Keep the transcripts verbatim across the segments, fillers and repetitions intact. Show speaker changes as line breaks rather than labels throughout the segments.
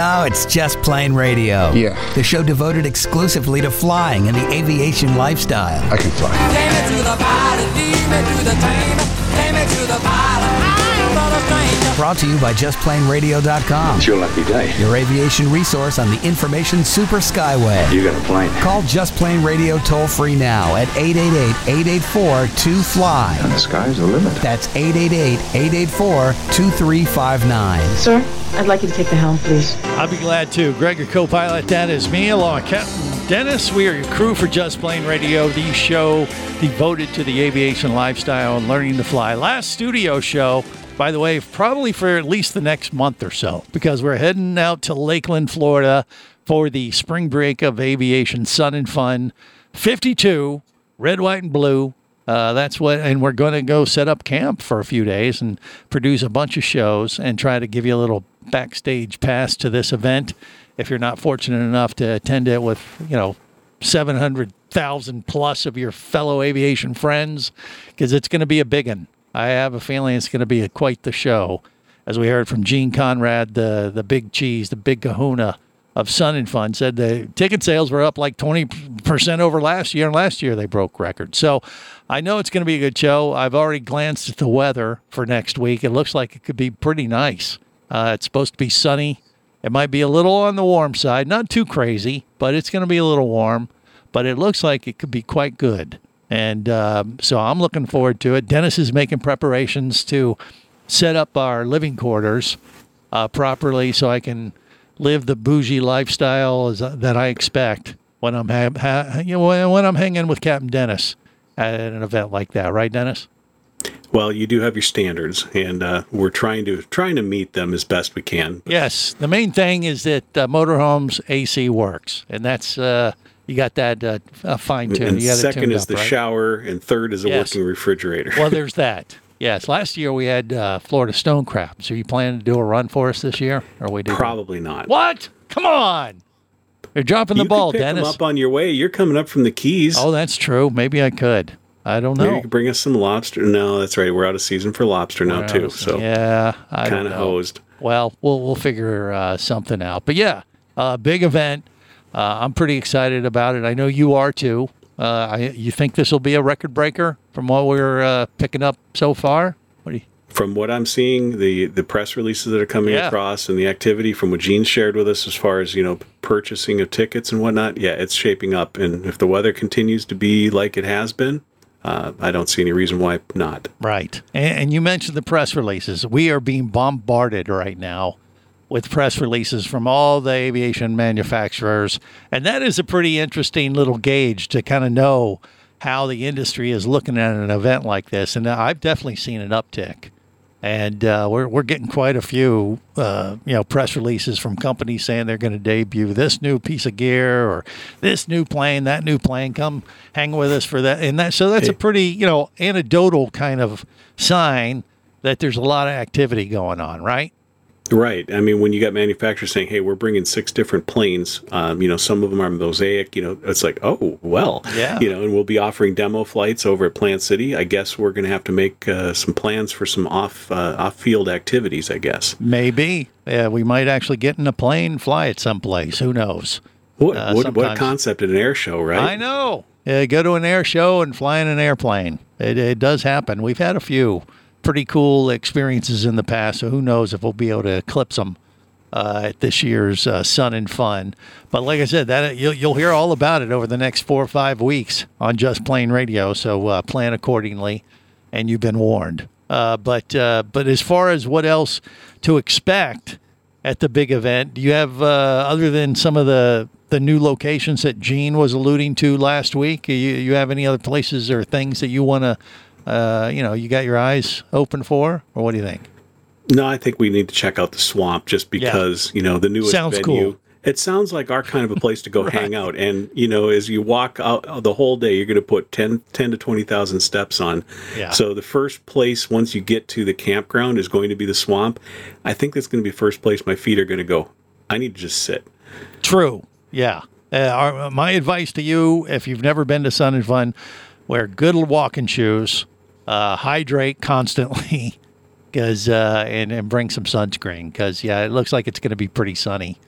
No, it's Just Plain Radio.
Yeah.
The show devoted exclusively to flying and the aviation lifestyle.
I can fly.
Take me to the pilot, lead me to the train. Take me to the pilot, I'm not a stranger.
Brought to you by just plain radio dot com.
It's your lucky day.
Your aviation resource on the information super skyway.
You got a plane.
Call Just Plain Radio toll free now at eight eight eight, eight eight four, two fly.
And the sky's the limit.
That's eight eight eight, eight eight four, two three five nine.
Sir, I'd like you to take the helm, please.
I'll be glad to. Greg, your co-pilot, that is me, along with Captain Dennis. We are your crew for Just Plain Radio, the show devoted to the aviation lifestyle and learning to fly. Last studio show, by the way, probably for at least the next month or so, because we're heading out to Lakeland, Florida for the spring break of aviation sun and fun. fifty-two, red, white, and blue. Uh, that's what, and we're going to go set up camp for a few days and produce a bunch of shows and try to give you a little backstage pass to this event. If you're not fortunate enough to attend it with, you know, seven hundred thousand plus of your fellow aviation friends, because it's going to be a big one. I have a feeling it's going to be a, quite the show. As we heard from Gene Conrad, the the big cheese, the big kahuna of Sun and Fun, said the ticket sales were up like twenty percent over last year, and last year they broke records. So I know it's going to be a good show. I've already glanced at the weather for next week. It looks like it could be pretty nice. Uh, it's supposed to be sunny. It might be a little on the warm side, not too crazy, but it's going to be a little warm. But it looks like it could be quite good. And um, so I'm looking forward to it. Dennis is making preparations to set up our living quarters uh, properly so I can live the bougie lifestyle as, uh, that I expect when I'm ha- ha- you know, when I'm hanging with Captain Dennis at an event like that. Right, Dennis?
Well, you do have your standards, and uh, we're trying to trying to meet them as best we can.
Yes. The main thing is that uh, Motorhome's A C works, and that's uh, you got that uh, uh, fine-tuned.
And
You got it
second
tuned
is
up,
the
right?
shower, and third is a
Yes.
working refrigerator.
Well, there's that. Yes. Last year we had uh, Florida stone crabs. Are you planning to do a run for us this year? Or we do
Probably not.
What? Come on. You're dropping the
you
ball,
could pick
Dennis.
them up on your way. You're coming up from the Keys.
Oh, that's true. Maybe I could. I don't know.
Maybe you could bring us some lobster. No, that's right. We're out of season for lobster now,
Well,
too. So
yeah, I don't
kind of
know.
hosed.
Well, we'll we'll figure uh, something out. But yeah, uh, big event. Uh, I'm pretty excited about it. I know you are too. Uh, I, you think this will be a record breaker from what we're uh, picking up so far? What do you?
From what I'm seeing, the, the press releases that are coming
Yeah.
across and the activity from what Gene shared with us as far as, you know, purchasing of tickets and whatnot, yeah, it's shaping up. And if the weather continues to be like it has been, uh, I don't see any reason why not.
Right. And, and you mentioned the press releases. We are being bombarded right now with press releases from all the aviation manufacturers. And that is a pretty interesting little gauge to kind of know how the industry is looking at an event like this. And I've definitely seen an uptick. And uh, we're we're getting quite a few, uh, you know, press releases from companies saying they're going to debut this new piece of gear or this new plane, that new plane. Come hang with us for that, and that. So that's a pretty, you know, anecdotal kind of sign that there's a lot of activity going on, right?
Right. I mean, when you got manufacturers saying, hey, we're bringing six different planes, um, you know, some of them are Mosaic, you know, it's like, oh, well,
Yeah.
you know, and we'll be offering demo flights over at Plant City. I guess we're going to have to make uh, some plans for some off, uh, off-field activities, I guess.
Maybe. Yeah, we might actually get in a plane, fly it someplace. Who knows?
What,
Uh,
what, what a
sometimes-
concept at an air show, right?
I know. Yeah, go to an air show and fly in an airplane. It, it does happen. We've had a few pretty cool experiences in the past, so who knows if we'll be able to eclipse them uh, at this year's uh, Sun and Fun. But like I said, that you'll, you'll hear all about it over the next four or five weeks on Just Plain Radio, so uh, plan accordingly, and you've been warned. Uh, but uh, but as far as what else to expect at the big event, do you have, uh, other than some of the the new locations that Gene was alluding to last week, you, you have any other places or things that you want to, uh, you know, you got your eyes open for, or what do you think?
No, I think we need to check out the swamp just because, you know, the newest
Sounds
venue.
cool.
It sounds like our kind of a place to go
Right.
hang out. And, you know, as you walk out the whole day, you're going to put ten, ten to twenty thousand steps on.
Yeah.
So the first place, once you get to the campground, is going to be the swamp. I think that's going to be the first place my feet are going to go, I need to just sit.
True. Yeah. Uh, our, my advice to you, if you've never been to Sun and Fun, wear good walking shoes, uh, hydrate constantly, because uh, and, and bring some sunscreen, because, yeah, it looks like it's going to be pretty sunny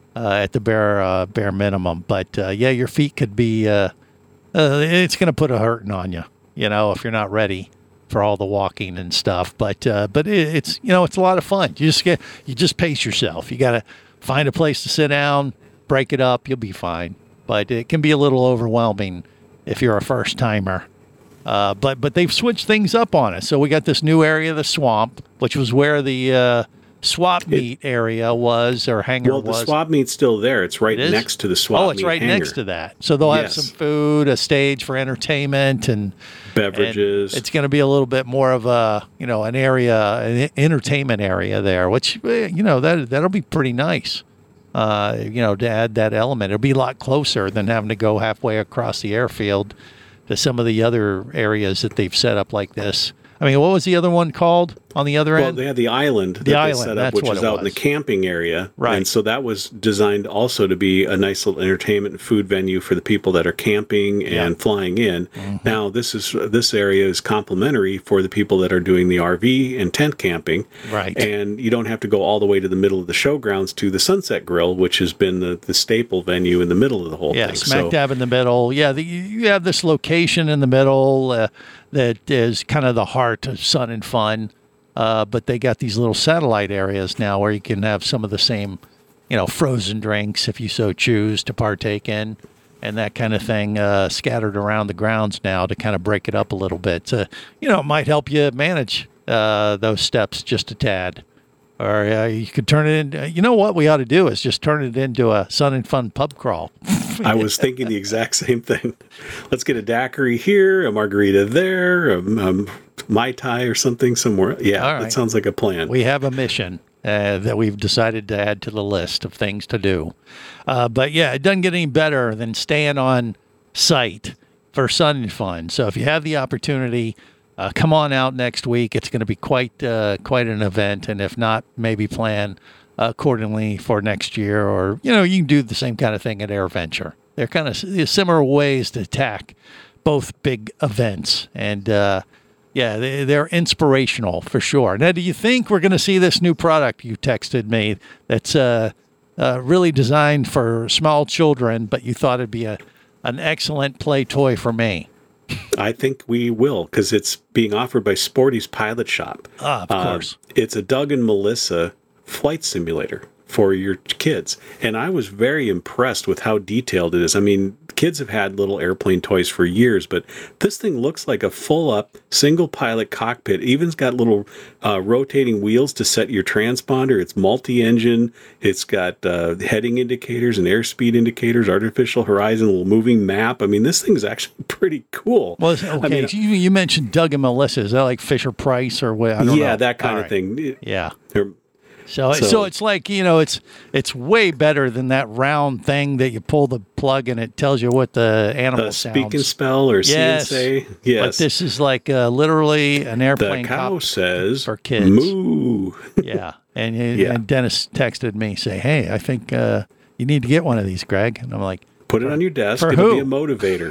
uh, at the bare uh, bare minimum. But uh, yeah, your feet could be. Uh, uh, it's going to put a hurting on you, you know, if you're not ready for all the walking and stuff. But uh, but it, it's you know it's a lot of fun. You just get you just pace yourself. You got to find a place to sit down, break it up. You'll be fine. But it can be a little overwhelming if you're a first timer. Uh, but but they've switched things up on us. So we got this new area, the swamp, which was where the uh, swap meet it, area was or hangar
well,
was.
Well, the swap meet's still there. It's right
it
next to the swap meet
Oh, it's right
hangar.
next to that. So they'll
yes.
have some food, a stage for entertainment, and
beverages.
And it's going to be a little bit more of a you know an area, an entertainment area there, which you know that that'll be pretty nice. Uh, you know, to add that element, it'll be a lot closer than having to go halfway across the airfield to some of the other areas that they've set up like this. I mean, what was the other one called on the other
well,
end?
Well, they had the island that
the
they
island,
set up,
that's
which
what
is
it
out
was.
in the camping area.
Right.
And so that was designed also to be a nice little entertainment and food venue for the people that are camping and
Yeah.
flying in.
Mm-hmm.
Now, this is this area is complimentary for the people that are doing the R V and tent camping.
Right.
And you don't have to go all the way to the middle of the showgrounds to the Sunset Grill, which has been the, the staple venue in the middle of the whole
yeah,
thing.
smack
so,
dab in the middle. Yeah, the, you have this location in the middle uh, that is kind of the heart of Sun and Fun. Uh, but they got these little satellite areas now where you can have some of the same, you know, frozen drinks if you so choose to partake in, and that kind of thing uh, scattered around the grounds now to kind of break it up a little bit. Uh, you know, it might help you manage uh, those steps just a tad. Or uh, you could turn it into, you know what we ought to do is just turn it into a Sun and Fun pub crawl.
I was thinking the exact same thing. Let's get a daiquiri here, a margarita there, a, a Mai Tai or something somewhere. Yeah,
All right.
That sounds like a plan.
We have a mission uh, that we've decided to add to the list of things to do. Uh, but yeah, it doesn't get any better than staying on site for Sun and Fun. So if you have the opportunity, uh, come on out next week. It's going to be quite uh, quite an event. And if not, maybe plan accordingly for next year. Or, you know, you can do the same kind of thing at AirVenture. They're kind of similar ways to attack both big events. And, uh, yeah, they, they're inspirational for sure. Now, do you think we're going to see this new product you texted me that's uh, uh, really designed for small children, but you thought it'd be a an excellent play toy for me?
I think we will, because it's being offered by Sporty's Pilot Shop.
Ah, of
Uh,
course.
It's a Doug and Melissa flight simulator for your kids. And I was very impressed with how detailed it is. I mean, kids have had little airplane toys for years, but this thing looks like a full-up single pilot cockpit. Even's got little uh, rotating wheels to set your transponder. It's multi-engine. It's got uh, heading indicators and airspeed indicators, artificial horizon, a little moving map. I mean, this thing's actually pretty cool.
Well, okay,
I mean,
you, you mentioned Doug and Melissa. Is that like Fisher Price or what? I don't
yeah,
know.
that kind
All
of
right.
thing.
Yeah.
They're-
So, so
So-
it's like, you know, it's it's way better than that round thing that you pull the plug and it tells you what the animal
Uh,
sounds.
speak and spell or
Yes.
see and say. Yes.
But this is like uh, literally an
the
airplane
cow
cop
says
for kids.
moo.
Yeah. And, he-
Yeah.
and Dennis texted me, say, hey, I think uh, you need to get one of these, Greg. And I'm like,
Put it on your desk.
for
It'll
who?
be a motivator.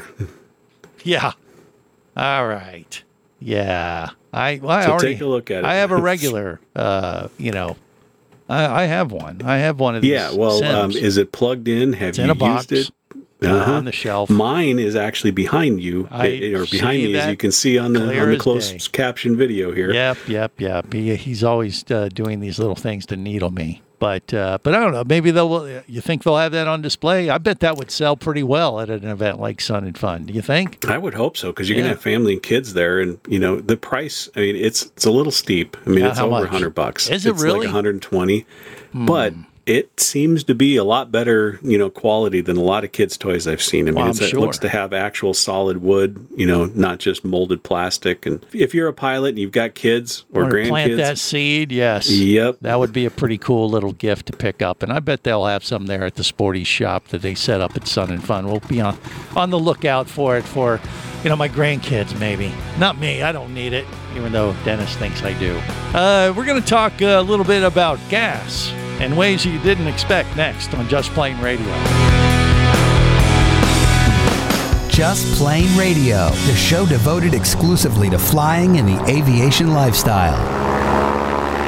yeah. All right. Yeah. I, well, I
So
already,
take a look at it.
I have a regular, uh, you know, I, I have one. I have one of these.
Yeah, well, um,
Sims.
is it plugged in? Have
It's
you
in a
used
box.
it?
Uh,
Uh-huh.
on the shelf.
Mine is actually behind you,
I
eh, or
see
behind me, as
that
you can see on the
clear
on the
as
closed
day.
caption video here.
Yep, yep, yep. He, he's always uh, doing these little things to needle me. But uh, but I don't know. Maybe they'll. You think they'll have that on display? I bet that would sell pretty well at an event like Sun and Fun. Do you think?
I would hope so, because you're
Yeah.
gonna have family and kids there, and you know the price. I mean, it's it's a little steep. I mean,
Yeah,
it's
how
over
much?
a hundred bucks.
Is it
it's
really?
like one hundred twenty, but it seems to be a lot better, you know, quality than a lot of kids' toys I've seen. I mean,
Well, I'm
it's, it
sure.
looks to have actual solid wood, you know, not just molded plastic. And if you're a pilot and you've got kids or
Want to plant that
grandkids,
seed? Yes.
Yep.
That would be a pretty cool little gift to pick up, and I bet they'll have some there at the Sporty shop that they set up at Sun and Fun. We'll be on on the lookout for it for, you know, my grandkids maybe. Not me. I don't need it, even though Dennis thinks I do. Uh, we're going to talk a little bit about gas and ways you didn't expect next on Just Plain Radio.
Just Plain Radio, the show devoted exclusively to flying and the aviation lifestyle.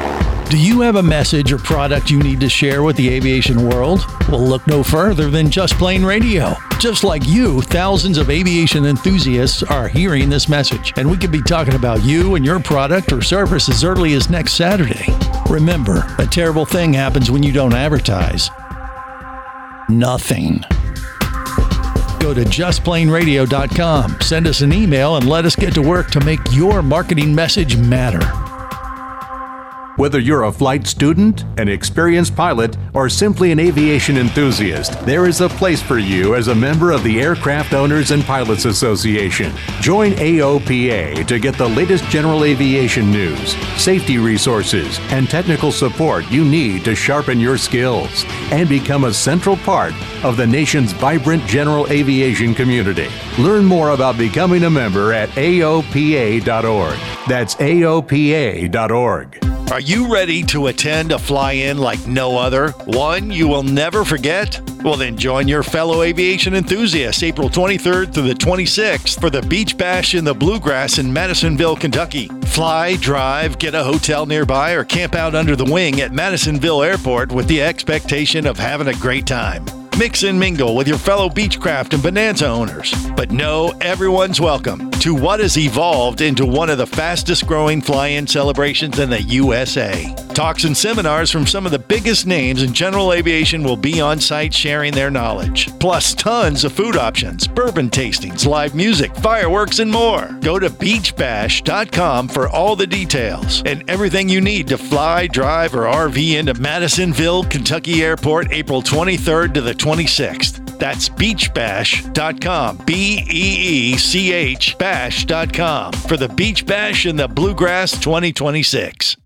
Do you have a message or product you need to share with the aviation world? Well, look no further than Just Plain Radio. Just like you, thousands of aviation enthusiasts are hearing this message, and we could be talking about you and your product or service as early as next Saturday. Remember, a terrible thing happens when you don't advertise. Nothing. Go to just plain radio dot com, send us an email, and let us get to work to make your marketing message matter.
Whether you're a flight student, an experienced pilot, or simply an aviation enthusiast, there is a place for you as a member of the Aircraft Owners and Pilots Association. Join A O P A to get the latest general aviation news, safety resources, and technical support you need to sharpen your skills and become a central part of the nation's vibrant general aviation community. Learn more about becoming a member at A O P A dot org. That's A O P A dot org.
Are you ready to attend a fly-in like no other? One you will never forget? Well, then join your fellow aviation enthusiasts April twenty-third through the twenty-sixth for the Beach Bash in the Bluegrass in Madisonville, Kentucky. Fly, drive, get a hotel nearby, or camp out under the wing at Madisonville Airport with the expectation of having a great time. Mix and mingle with your fellow Beechcraft and Bonanza owners. But know everyone's welcome to what has evolved into one of the fastest growing fly-in celebrations in the U S A. Talks and seminars from some of the biggest names in general aviation will be on site sharing their knowledge. Plus tons of food options, bourbon tastings, live music, fireworks, and more. Go to beach bash dot com for all the details and everything you need to fly, drive, or R V into Madisonville, Kentucky Airport April twenty-third to the twenty-sixth. That's beach bash dot com, B E E C H bash dot com for the Beach Bash in the Bluegrass twenty twenty-six.